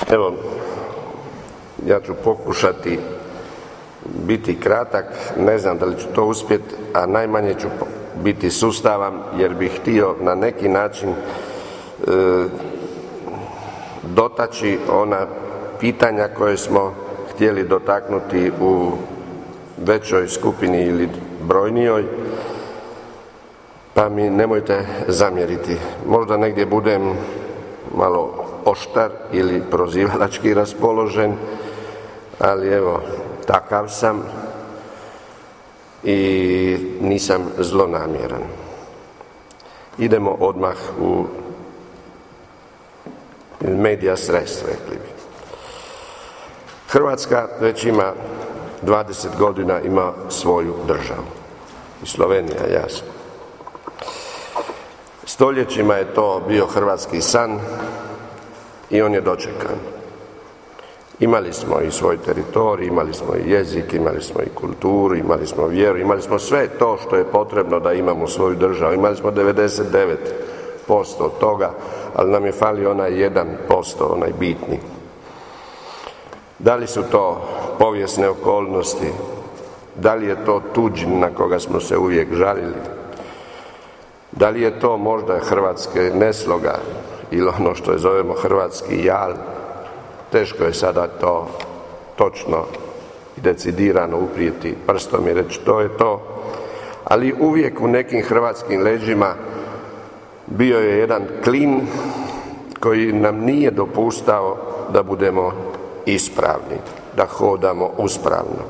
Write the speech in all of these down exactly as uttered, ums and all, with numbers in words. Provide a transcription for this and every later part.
Evo, ja ću pokušati biti kratak, ne znam da li ću to uspjeti, a najmanje ću biti sustavan jer bih htio na neki način e, dotaći ona pitanja koje smo htjeli dotaknuti u većoj skupini ili brojnijoj, pa mi nemojte zamjeriti. Možda negdje budem malo oštar ili prozivalački raspoložen, ali evo, takav sam i nisam zlonamjeran. Idemo odmah u medias res, rekli bi. Hrvatska već ima dvadeset godina ima svoju državu. I Slovenija, jasno. Stoljećima je to bio hrvatski san i on je dočekan. Imali smo i svoj teritorij, imali smo i jezik, imali smo i kulturu, imali smo vjeru, imali smo sve to što je potrebno da imamo svoju državu. Imali smo devedeset devet posto od toga, ali nam je falio onaj jedan posto, onaj bitni. Da li su to povijesne okolnosti? Da li je to tuđin na koga smo se uvijek žalili? Da li je to možda hrvatske nesloga ili ono što je zovemo hrvatski jal? Teško je sada to točno i decidirano uprijeti prstom i reći to je to, ali uvijek u nekim hrvatskim leđima bio je jedan klin koji nam nije dopuštao da budemo ispravni, da hodamo uspravno.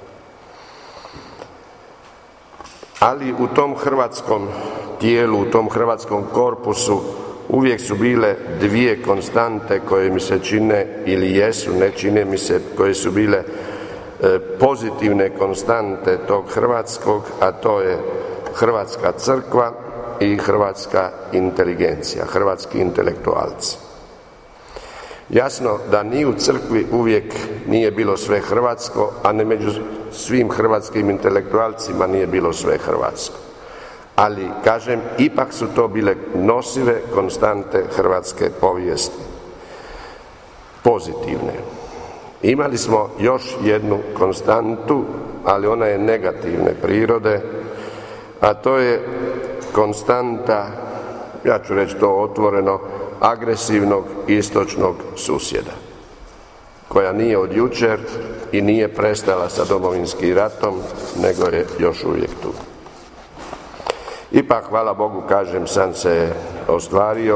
Ali u tom hrvatskom tijelu, u tom hrvatskom korpusu uvijek su bile dvije konstante koje mi se čine, ili jesu, ne čine mi se, koje su bile e, pozitivne konstante tog hrvatskog, a to je hrvatska crkva i hrvatska inteligencija, hrvatski intelektualci. Jasno da ni u crkvi uvijek nije bilo sve hrvatsko, a ne među svim hrvatskim intelektualcima nije bilo sve hrvatsko. Ali, kažem, ipak su to bile nosive konstante hrvatske povijesti. Pozitivne. Imali smo još jednu konstantu, ali ona je negativne prirode, a to je konstanta, ja ću reći to otvoreno, agresivnog istočnog susjeda, koja nije od jučer i nije prestala sa Domovinskim ratom, nego je još uvijek tu. Ipak, hvala Bogu, kažem, san se ostvario.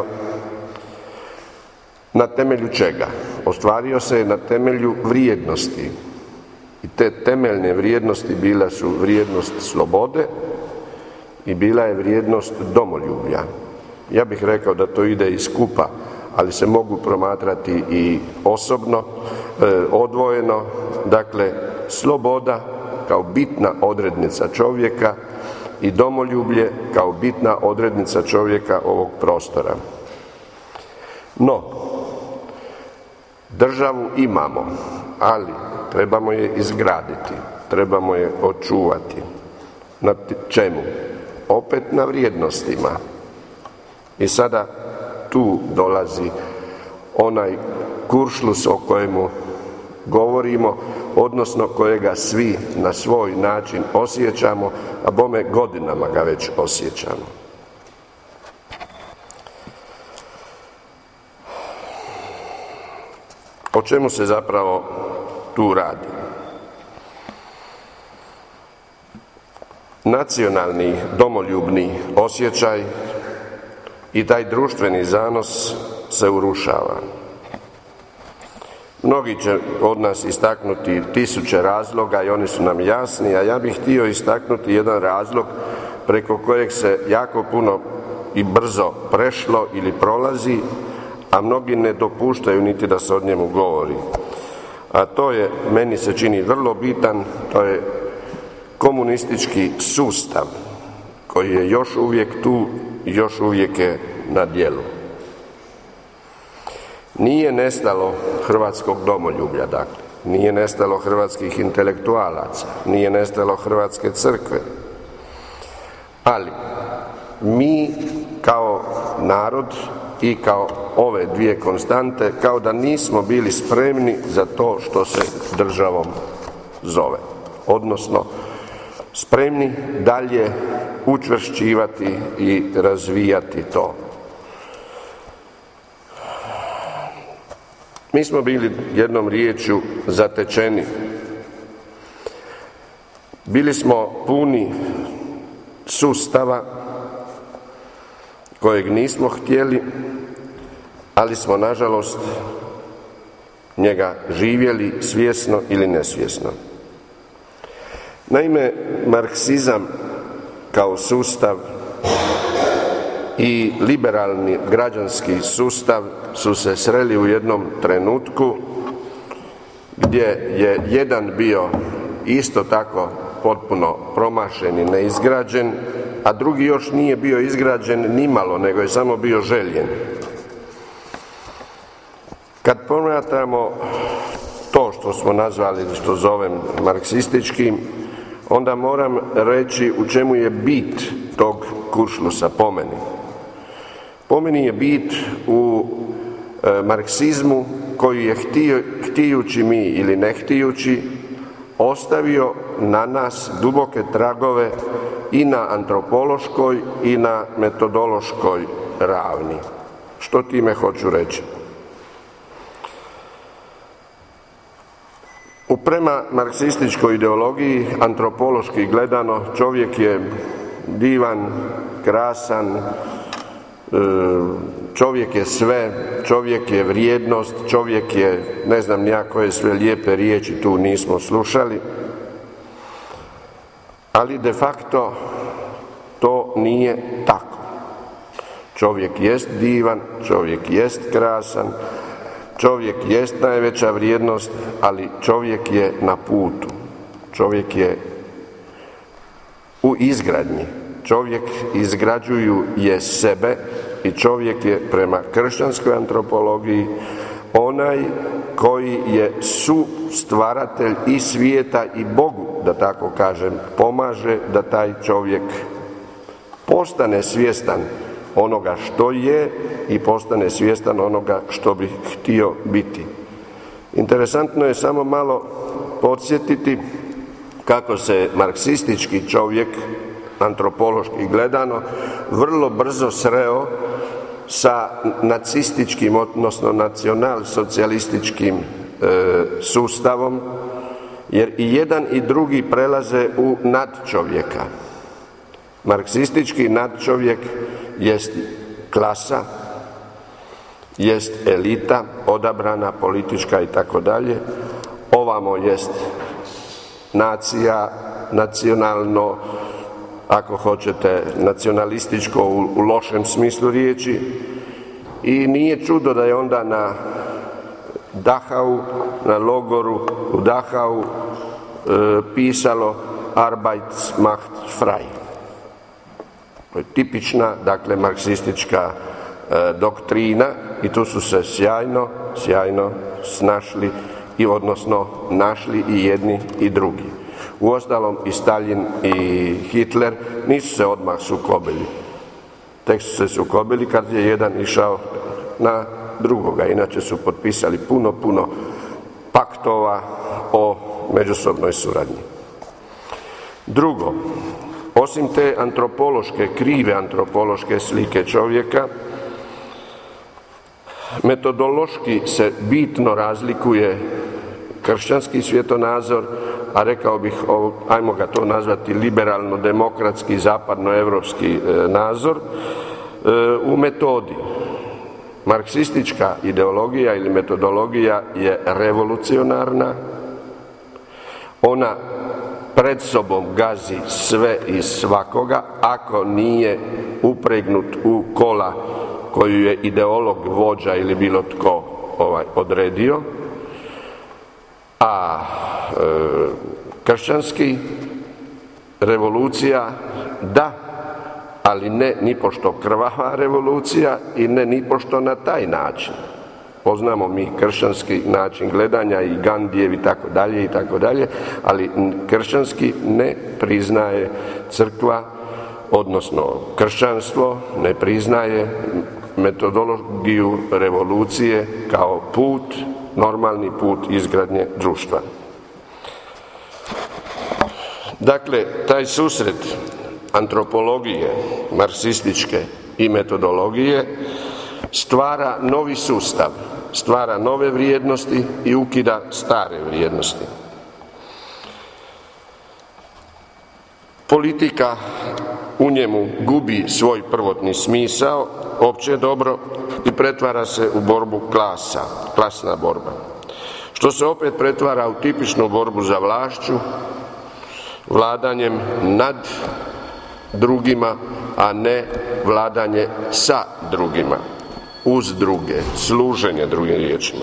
Na temelju čega? Ostvario se na temelju vrijednosti. I te temeljne vrijednosti bila su vrijednost slobode i bila je vrijednost domoljublja. Ja bih rekao da to ide i skupa, ali se mogu promatrati i osobno, e, odvojeno. Dakle, sloboda kao bitna odrednica čovjeka i domoljublje kao bitna odrednica čovjeka ovog prostora. No, državu imamo, ali trebamo je izgraditi, trebamo je očuvati. Na čemu? Opet na vrijednostima. I sada tu dolazi onaj kuršlus o kojemu govorimo, odnosno kojega svi na svoj način osjećamo, a bome godinama ga već osjećamo. O čemu se zapravo tu radi? Nacionalni, domoljubni osjećaj i taj društveni zanos se urušava. Mnogi će od nas istaknuti tisuće razloga i oni su nam jasni, a ja bih htio istaknuti jedan razlog preko kojeg se jako puno i brzo prešlo ili prolazi, a mnogi ne dopuštaju niti da se o njemu govori. A to je, meni se čini vrlo bitan, to je komunistički sustav koji je još uvijek tu i još uvijek je na djelu. Nije nestalo hrvatskog domoljublja, dakle, nije nestalo hrvatskih intelektualaca, nije nestalo hrvatske crkve, ali mi kao narod i kao ove dvije konstante, kao da nismo bili spremni za to što se državom zove. Odnosno, spremni dalje učvršćivati i razvijati to. Mi smo bili jednom riječju zatečeni. Bili smo puni sustava kojeg nismo htjeli, ali smo nažalost njega živjeli svjesno ili nesvjesno. Naime, marksizam kao sustav i liberalni građanski sustav su se sreli u jednom trenutku gdje je jedan bio isto tako potpuno promašen i neizgrađen, a drugi još nije bio izgrađen nimalo, nego je samo bio željen. Kad promatramo to što smo nazvali, što zovem marksističkim, onda moram reći u čemu je bit tog kuršlusa po meni. Po meni je bit u e, marksizmu koji je htio, htijući mi ili ne htijući ostavio na nas duboke tragove i na antropološkoj i na metodološkoj ravni. Što time hoću reći? U prema marksističkoj ideologiji, antropološki gledano, čovjek je divan, krasan, čovjek je sve, čovjek je vrijednost, čovjek je, ne znam ni ja koje sve lijepe riječi tu nismo slušali, ali de facto to nije tako. Čovjek jest divan, čovjek jest krasan, čovjek jest najveća vrijednost, ali čovjek je na putu, čovjek je u izgradnji. Čovjek izgrađuju je sebe i čovjek je prema kršćanskoj antropologiji onaj koji je sustvaratelj i svijeta i Bogu, da tako kažem, pomaže da taj čovjek postane svjestan onoga što je i postane svjestan onoga što bi htio biti. Interesantno je samo malo podsjetiti kako se marksistički čovjek, antropološki gledano, vrlo brzo sreo sa nacističkim, odnosno nacional-socijalističkim e, sustavom, jer i jedan i drugi prelaze u nadčovjeka. Marksistički nadčovjek jest klasa, jest elita, odabrana, politička i tako dalje. Ovamo jest nacija, nacionalno, ako hoćete, nacionalističko u, u lošem smislu riječi, i nije čudo da je onda na Dachau, na logoru u Dachau e, pisalo Arbeit macht frei. To je tipična, dakle, marksistička e, doktrina i tu su se sjajno, sjajno snašli i odnosno našli i jedni i drugi. Uostalom i Stalin i Hitler nisu se odmah sukobili. Tek su se sukobili kad je jedan išao na drugoga. Inače su potpisali puno, puno paktova o međusobnoj suradnji. Drugo, osim te antropološke, krive antropološke slike čovjeka, metodološki se bitno razlikuje kršćanski svjetonazor, a rekao bih, ajmo ga to nazvati liberalno-demokratski, zapadnoevropski nazor, u metodi. Marksistička ideologija ili metodologija je revolucionarna, ona pred sobom gazi sve i svakoga, ako nije upregnut u kola koju je ideolog, vođa ili bilo tko ovaj, odredio, a e, kršćanski revolucija da, ali ne nipošto krvava revolucija i ne nipošto na taj način. Poznamo mi kršćanski način gledanja i Gandijev i tako dalje i tako dalje, ali kršćanski ne priznaje crkva, odnosno kršćanstvo ne priznaje metodologiju revolucije kao put, normalni put izgradnje društva. Dakle, taj susret antropologije, marksističke i metodologije stvara novi sustav, stvara nove vrijednosti i ukida stare vrijednosti. Politika u njemu gubi svoj prvotni smisao, opće dobro, i pretvara se u borbu klasa, klasna borba, što se opet pretvara u tipičnu borbu za vlašću, vladanjem nad drugima, a ne vladanje sa drugima, uz druge, služenje drugim riječima.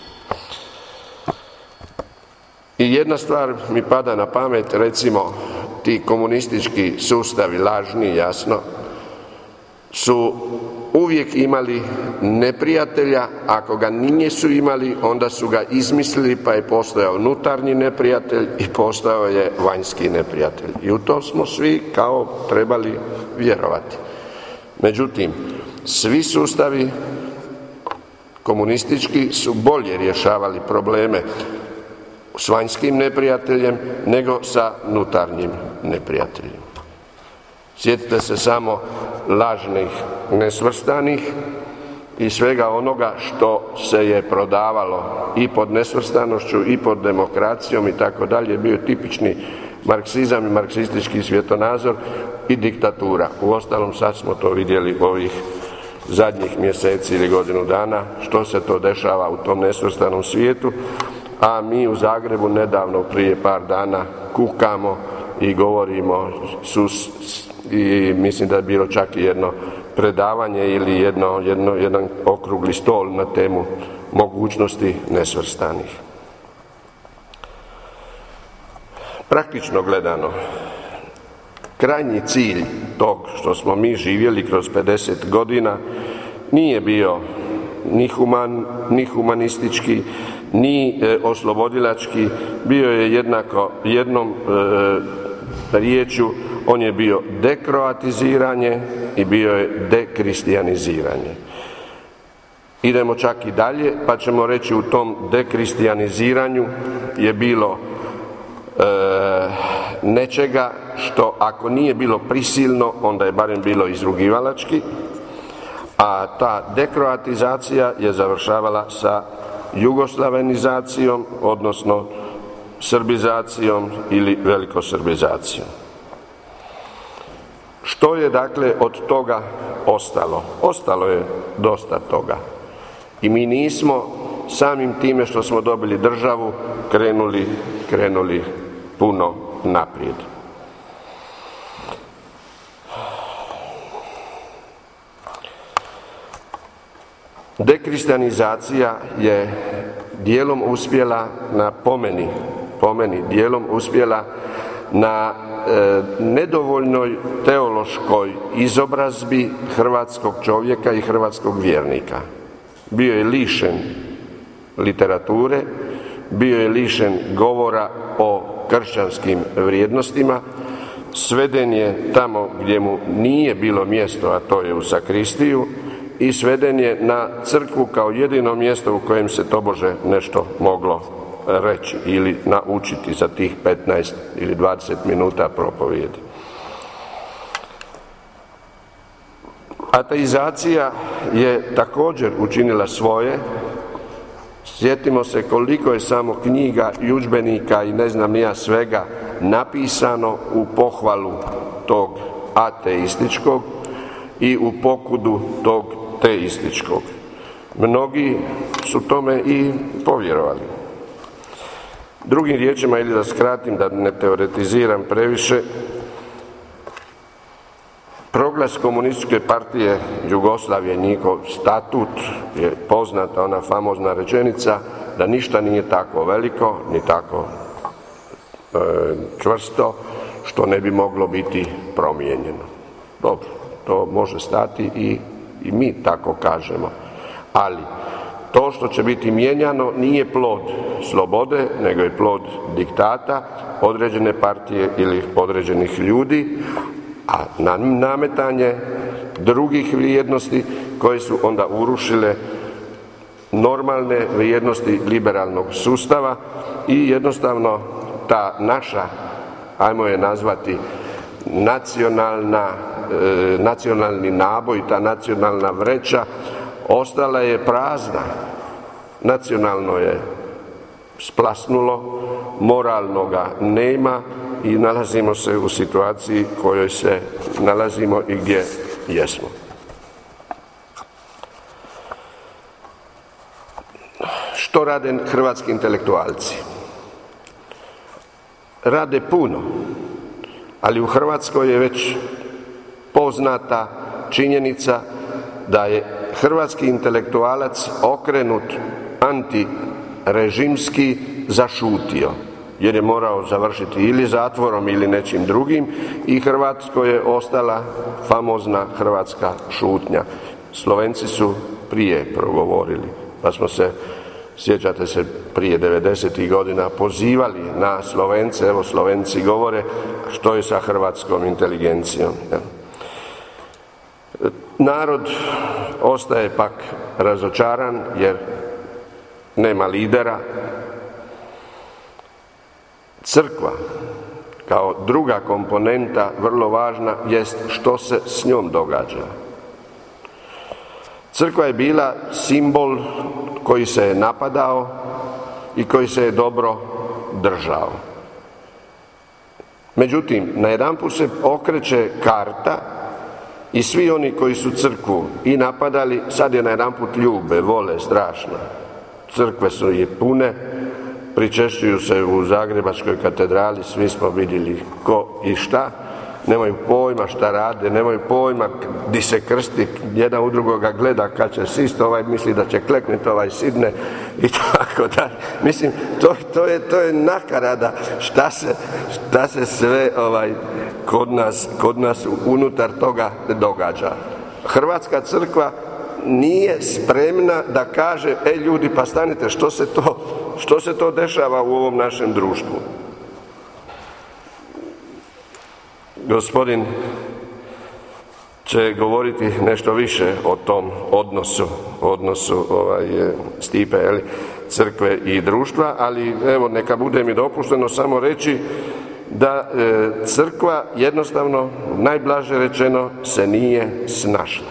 I jedna stvar mi pada na pamet, recimo, ti komunistički sustavi, lažni, jasno, su uvijek imali neprijatelja, ako ga nisu imali, onda su ga izmislili, pa je postojao unutarnji neprijatelj i postojao je vanjski neprijatelj. I u to smo svi kao trebali vjerovati. Međutim, svi sustavi komunistički su bolje rješavali probleme s vanjskim neprijateljem nego sa unutarnjim neprijateljem. Sjetite se samo lažnih nesvrstanih i svega onoga što se je prodavalo i pod nesvrstanošću i pod demokracijom i tako dalje, bio tipični marksizam i marksistički svjetonazor i diktatura. Uostalom, sad smo to vidjeli ovih zadnjih mjeseci ili godinu dana, što se to dešava u tom nesvrstanom svijetu, a mi u Zagrebu nedavno, prije par dana, kukamo i govorimo sus, i mislim da je bilo čak i jedno predavanje ili jedno, jedno, jedan okrugli stol na temu mogućnosti nesvrstanih. Praktično gledano, krajnji cilj tog što smo mi živjeli kroz pedeset godina nije bio ni, human, ni humanistički, ni e, oslobodilački, bio je jednako jednom e, riječju, on je bio dekroatiziranje i bio je dekristijaniziranje. Idemo čak i dalje, pa ćemo reći u tom dekristijaniziranju je bilo e, nečega što ako nije bilo prisilno, onda je barem bilo izrugivalački, a ta dekroatizacija je završavala sa jugoslavenizacijom, odnosno srbizacijom ili velikosrbizacijom. Što je dakle od toga ostalo? Ostalo je dosta toga. I mi nismo samim time što smo dobili državu krenuli, krenuli puno naprijed. Dekristijanizacija je dijelom uspjela na pomeni, pomeni dijelom uspjela na e, nedovoljnoj teološkoj izobrazbi hrvatskog čovjeka i hrvatskog vjernika. Bio je lišen literature, bio je lišen govora o kršćanskim vrijednostima, sveden je tamo gdje mu nije bilo mjesto, a to je u sakristiju, i sveden je na crkvu kao jedino mjesto u kojem se tobože nešto moglo reći ili naučiti za tih petnaest ili dvadeset minuta propovijedi. Ateizacija je također učinila svoje. Sjetimo se koliko je samo knjiga i udžbenika i ne znam ni ja svega napisano u pohvalu tog ateističkog i u pokudu tog teističkog. Mnogi su tome i povjerovali. Drugim riječima, ili da skratim, da ne teoretiziram previše, proglas Komunističke partije Jugoslavije, njihov statut, je poznata ona famozna rečenica da ništa nije tako veliko, ni tako e, čvrsto, što ne bi moglo biti promijenjeno. Dobro, to može stati i, i mi tako kažemo. Ali to što će biti mijenjano nije plod slobode, nego je plod diktata određene partije ili određenih ljudi, a nametanje drugih vrijednosti koje su onda urušile normalne vrijednosti liberalnog sustava i jednostavno ta naša, ajmo je nazvati, nacionalna, e, nacionalni naboj, ta nacionalna vreća ostala je prazna. Nacionalno je splasnulo, moralnoga nema i nalazimo se u situaciji kojoj se nalazimo i gdje jesmo. Što rade hrvatski intelektualci? Rade puno, ali u Hrvatskoj je već poznata činjenica da je hrvatski intelektualac okrenut antirežimski zašutio, jer je morao završiti ili zatvorom ili nečim drugim i Hrvatskoj je ostala famozna hrvatska šutnja. Slovenci su prije progovorili, pa smo se, sjećate se, prije devedesetih godina pozivali na Slovence, evo Slovenci govore što je sa hrvatskom inteligencijom. Narod ostaje pak razočaran jer nema lidera. Crkva kao druga komponenta vrlo važna jest što se s njom događa. Crkva je bila simbol koji se je napadao i koji se je dobro držao. Međutim, najedanput se okreće karta i svi oni koji su crkvu i napadali, sad je najedanput ljube, vole strašno. Crkve su je pune, pričešćuju se u Zagrebačkoj katedrali, svi smo vidjeli ko i šta, nemaju pojma šta rade, nemaju pojma di se krsti, jedan u drugoga gleda kad će sist, ovaj misli da će klekniti, ovaj sidne i tako dalje. Mislim, to, to, je, to je nakarada šta se, šta se sve ovaj, kod nas, kod nas unutar toga događa. Hrvatska crkva nije spremna da kaže, e ljudi, pa stanite, što se to, što se to dešava u ovom našem društvu. Gospodin će govoriti nešto više o tom odnosu, odnosu ovaj, Stipe, jeli, crkve i društva, ali evo neka bude mi dopušteno samo reći da e, crkva jednostavno, najblaže rečeno, se nije snašla.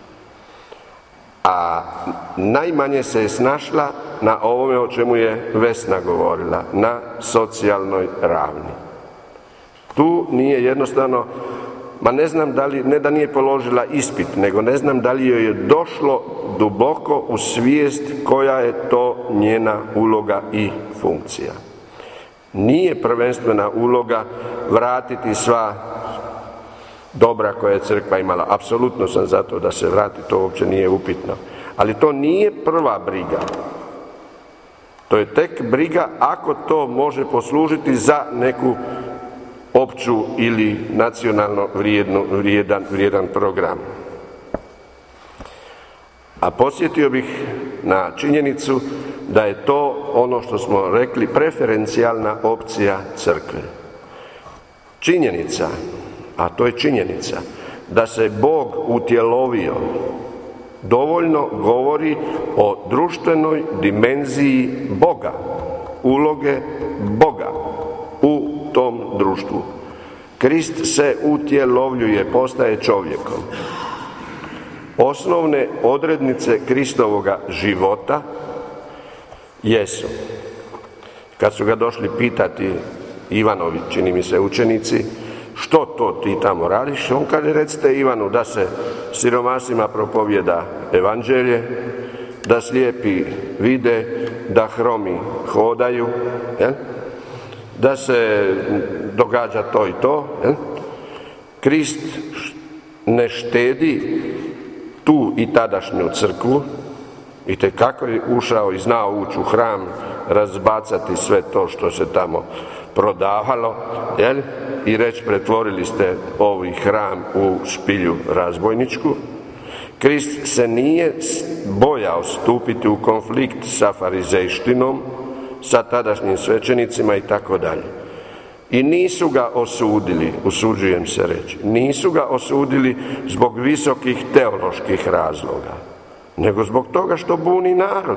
A najmanje se je snašla na ovome o čemu je Vesna govorila, na socijalnoj ravni. Tu nije jednostavno, ma ne znam da li, ne da nije položila ispit, nego ne znam da li joj je došlo duboko u svijest koja je to njena uloga i funkcija. Nije prvenstvena uloga vratiti sva dobra koje je crkva imala. Apsolutno sam za to da se vrati, to uopće nije upitno. Ali to nije prva briga. To je tek briga ako to može poslužiti za neku opću ili nacionalno vrijednu, vrijedan, vrijedan program. A podsjetio bih na činjenicu da je to ono što smo rekli preferencijalna opcija crkve. Činjenica, a to je činjenica, da se Bog utjelovio, dovoljno govori o društvenoj dimenziji Boga, uloge Boga u tom društvu. Krist se utjelovljuje, postaje čovjekom. Osnovne odrednice Kristovoga života jesu, kad su ga došli pitati Ivanovi, čini mi se, učenici, što to ti tamo radiš? On kaže, recite Ivanu da se siromasima propovjeda evanđelje, da slijepi vide, da hromi hodaju, jel? Da se događa to i to. Jel? Krist ne štedi tu i tadašnju crkvu, i tekako je ušao i znao ući u hram, razbacati sve to što se tamo prodavalo, jel? I reći, pretvorili ste ovaj hram u špilju razbojničku. Krist se nije bojao stupiti u konflikt sa farizejštinom, sa tadašnjim svećenicima i tako dalje. I nisu ga osudili, usuđujem se reći, nisu ga osudili zbog visokih teoloških razloga, nego zbog toga što buni narod.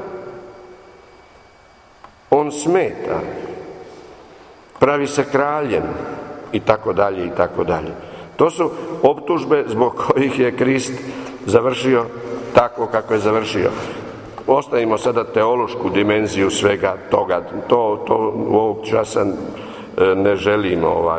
On smeta, pravi se kraljem i tako dalje i tako dalje. To su optužbe zbog kojih je Krist završio tako kako je završio. Ostavimo sada teološku dimenziju svega toga. To, to u ovog časa ne želim ovaj,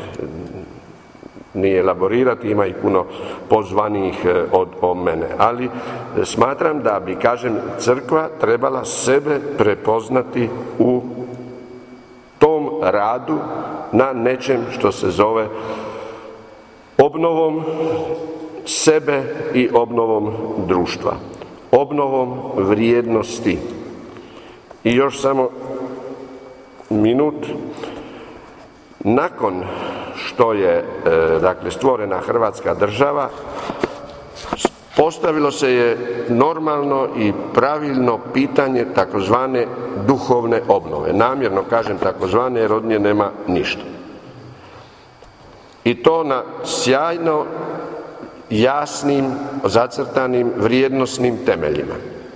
ni elaborirati, ima i puno pozvanijih od, od mene. Ali smatram da bi, kažem, crkva trebala sebe prepoznati u tom radu na nečem što se zove obnovom sebe i obnovom društva, obnovom vrijednosti. I još samo minut. Nakon što je e, dakle stvorena Hrvatska država, postavilo se je normalno i pravilno pitanje takozvane duhovne obnove. Namjerno kažem takozvane jer od nje nema ništa. I to na sjajno jasnim, zacrtanim, vrijednosnim temeljima.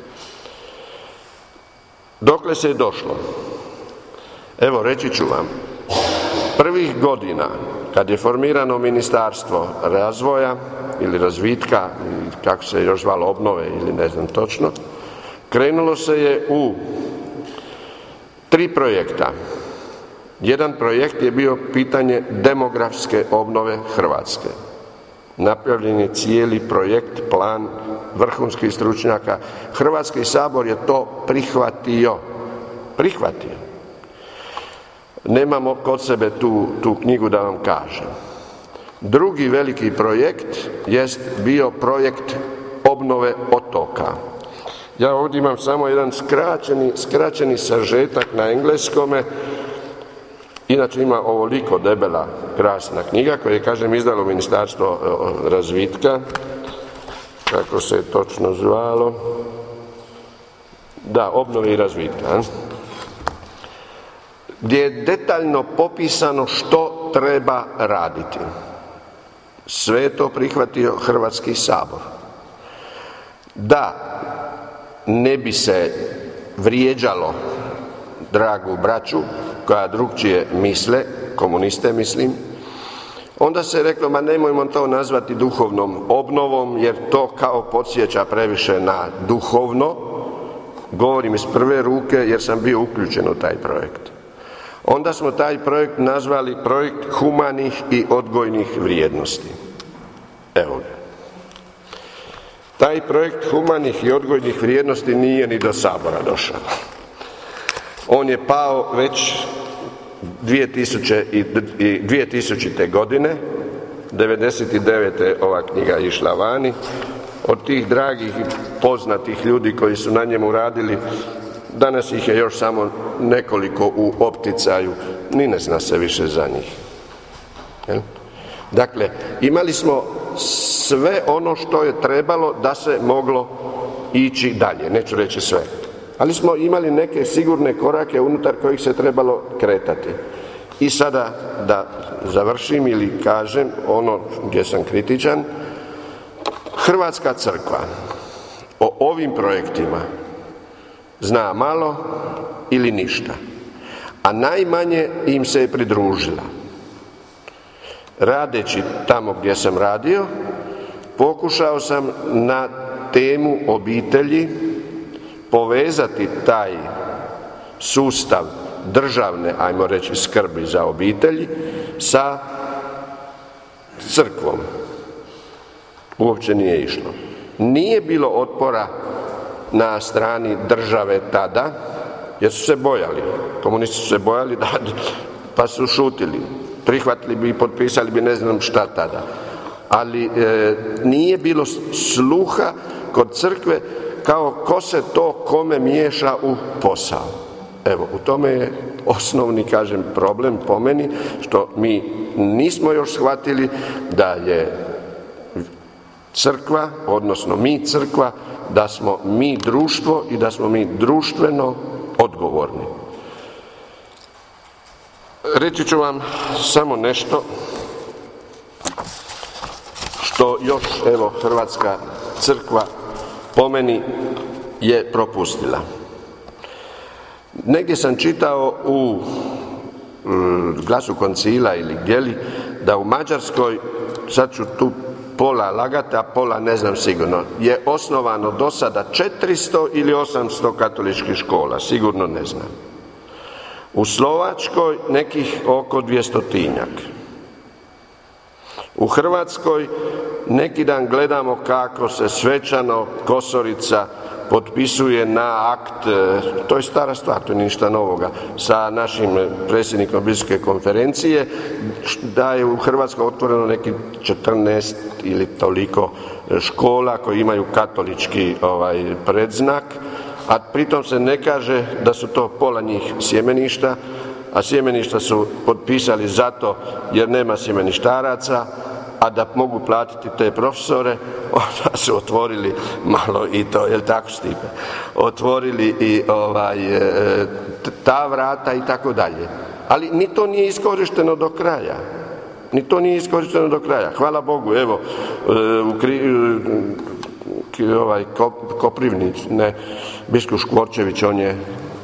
Dokle se je došlo? Evo, reći ću vam. Prvih godina, kad je formirano Ministarstvo razvoja ili razvitka, kako se još zvalo, obnove ili ne znam točno, krenulo se je u tri projekta. Jedan projekt je bio pitanje demografske obnove Hrvatske. Napravljen je cijeli projekt, plan vrhunskih stručnjaka. Hrvatski sabor je to prihvatio. Prihvatio. Nemamo kod sebe tu, tu knjigu da vam kažem. Drugi veliki projekt jest bio projekt obnove otoka. Ja ovdje imam samo jedan skraćeni, skraćeni sažetak na engleskome. Inače ima ovoliko debela, krasna knjiga koju je, kažem, izdalo Ministarstvo razvitka. Kako se je točno zvalo? Da, obnove i razvitka. Gdje je detaljno popisano što treba raditi. Sve je to prihvatio Hrvatski sabor. Da ne bi se vrijeđalo dragu braću koja drugčije misle, komuniste mislim, onda se je reklo, ma nemojmo to nazvati duhovnom obnovom, jer to kao podsjeća previše na duhovno. Govorim iz prve ruke jer sam bio uključen u taj projekt. Onda smo taj projekt nazvali projekt humanih i odgojnih vrijednosti. Evo ga. Taj projekt humanih i odgojnih vrijednosti nije ni do sabora došao. On je pao već dvije tisućite. godine, devedeset devete. ova knjiga išla vani. Od tih dragih i poznatih ljudi koji su na njemu radili, danas ih je još samo nekoliko u opticaju, ni ne zna se više za njih. Dakle, imali smo sve ono što je trebalo da se moglo ići dalje, neću reći sve. Ali smo imali neke sigurne korake unutar kojih se trebalo kretati. I sada da završim ili kažem ono gdje sam kritičan, Hrvatska crkva o ovim projektima zna malo ili ništa, a najmanje im se je pridružila. Radeći tamo gdje sam radio, pokušao sam na temu obitelji povezati taj sustav državne, ajmo reći, skrbi za obitelji sa crkvom. Uopće nije išlo. Nije bilo otpora na strani države tada, jer su se bojali. Komunisti su se bojali, da, pa su šutili. Prihvatili bi i potpisali bi ne znam šta tada. Ali e, nije bilo sluha kod crkve kao ko se to kome miješa u posao. Evo, u tome je osnovni, kažem, problem po meni, što mi nismo još shvatili da je crkva, odnosno mi crkva, da smo mi društvo i da smo mi društveno odgovorni. reći ću vam samo nešto što još, evo, Hrvatska crkva po meni je propustila. Negdje sam čitao u Glasu koncila ili gdje li, da u Mađarskoj, sad ću tu pola lagati, a pola ne znam sigurno, je osnovano do sada četiristo ili osamsto katoličkih škola, sigurno ne znam. U Slovačkoj nekih oko dvjestotinjak. U Hrvatskoj neki dan gledamo kako se svečano Kosorica potpisuje na akt, to je stara stvar, to je ništa novoga, sa našim predsjednikom biskupske konferencije, da je u Hrvatskoj otvoreno neki četrnaest ili toliko škola koji imaju katolički ovaj, predznak, a pritom se ne kaže da su to pola njih sjemeništa, a sjemeništa su potpisali zato jer nema sjemeništaraca, a da mogu platiti te profesore, onda su otvorili malo i to, jel tako Stipe? Otvorili i ovaj, ta vrata i tako dalje. Ali ni to nije iskorišteno do kraja. Ni to nije iskorišteno do kraja. Hvala Bogu, evo, u Kri, ovaj, Koprivnic, ne, biskup Škvorčević, on je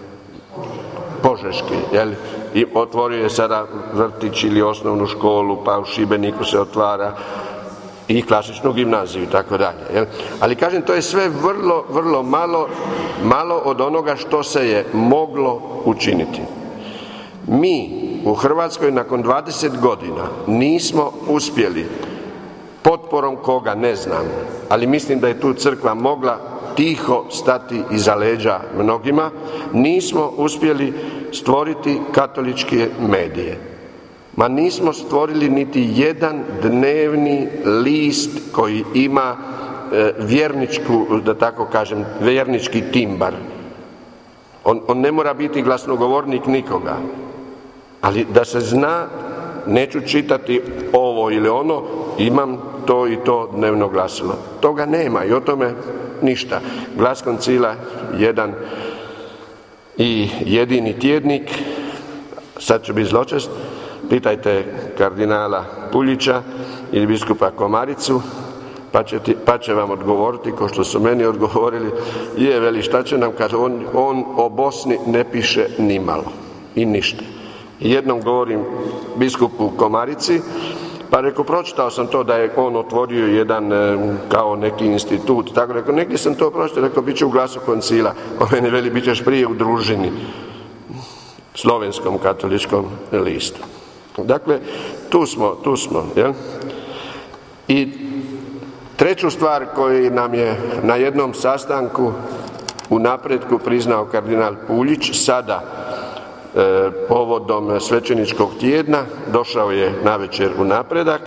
požeški, jel? I otvorio je sada vrtić ili osnovnu školu, pa u Šibeniku se otvara i klasičnu gimnaziju i tako dalje. Ali kažem, to je sve vrlo, vrlo malo, malo od onoga što se je moglo učiniti. Mi u Hrvatskoj nakon dvadeset godina nismo uspjeli, potporom koga ne znam, ali mislim da je tu crkva mogla tiho stati iza leđa mnogima, nismo uspjeli stvoriti katoličke medije. Ma nismo stvorili niti jedan dnevni list koji ima e, vjerničku, da tako kažem, vjernički timbar. On, on ne mora biti glasnogovornik nikoga, ali da se zna, neću čitati ovo ili ono, imam to i to dnevno glasilo. Toga nema i o tome ništa. Glas koncila jedan i jedini tjednik, sad ću biti zločest, pitajte kardinala Puljića ili biskupa Komaricu, pa će, ti, pa će vam odgovoriti, ko što su meni odgovorili, je, veli, šta će nam, kaže, on, on o Bosni ne piše ni malo i ništa. I jednom govorim biskupu Komarici, pa rekao, pročitao sam to da je on otvorio jedan kao neki institut, tako rekao, negdje sam to pročitao, rekao, bit će u Glasu koncila, on meni veli, bit ćeš prije u družini, slovenskom katoličkom listu. Dakle, tu smo, tu smo, jel? I treću stvar koju nam je na jednom sastanku u napretku priznao kardinal Puljić, sada e, povodom svećeničkog tjedna, došao je navečer u napredak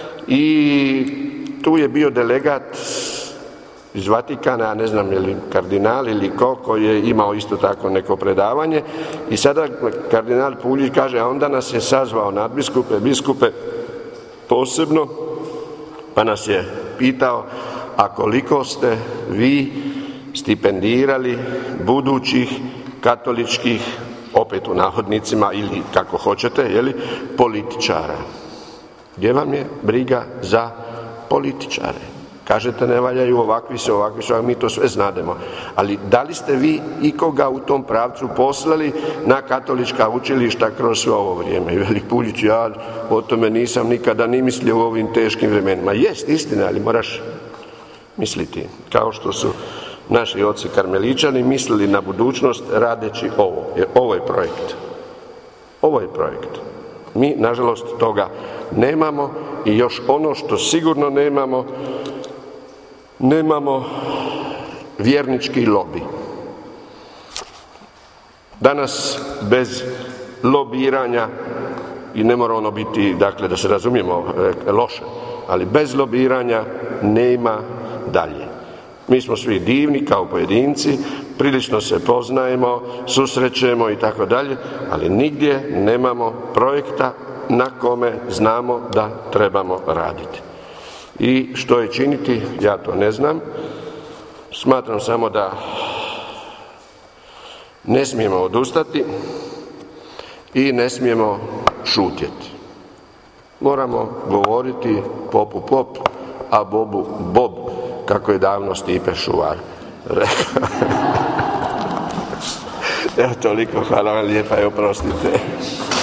i tu je bio delegat iz Vatikana, ja ne znam je li kardinal ili ko, koji je imao isto tako neko predavanje i sada kardinal Puljić kaže, a onda nas je sazvao nadbiskupe, biskupe posebno, pa nas je pitao, a koliko ste vi stipendirali budućih katoličkih, opet u navodnicima ili kako hoćete, jeli, političara. Gdje vam je briga za političare? Kažete, ne valjaju ovakvi su, ovakvi su, mi to sve znademo. Ali da li ste vi ikoga u tom pravcu poslali na katolička učilišta kroz sve ovo vrijeme? I veli Puljić, ja o tome nisam nikada ni mislio u ovim teškim vremenima. Jest, istina, ali moraš misliti. Kao što su naši oci karmeličani mislili na budućnost radeći ovo. Jer ovo je projekt. Ovo je projekt. Mi, nažalost, toga nemamo i još ono što sigurno nemamo, nemamo vjernički lobi. Danas bez lobiranja, i ne mora ono biti, dakle, da se razumijemo, loše, ali bez lobiranja nema dalje. Mi smo svi divni kao pojedinci, prilično se poznajemo, susrećemo i tako dalje, ali nigdje nemamo projekta na kome znamo da trebamo raditi. I što je činiti, ja to ne znam. Smatram samo da ne smijemo odustati i ne smijemo šutjeti. Moramo govoriti popu pop, a bobu bob, kako je davno Stipe Šuvar rekao. Evo toliko, hvala vam lijepa i oprostite.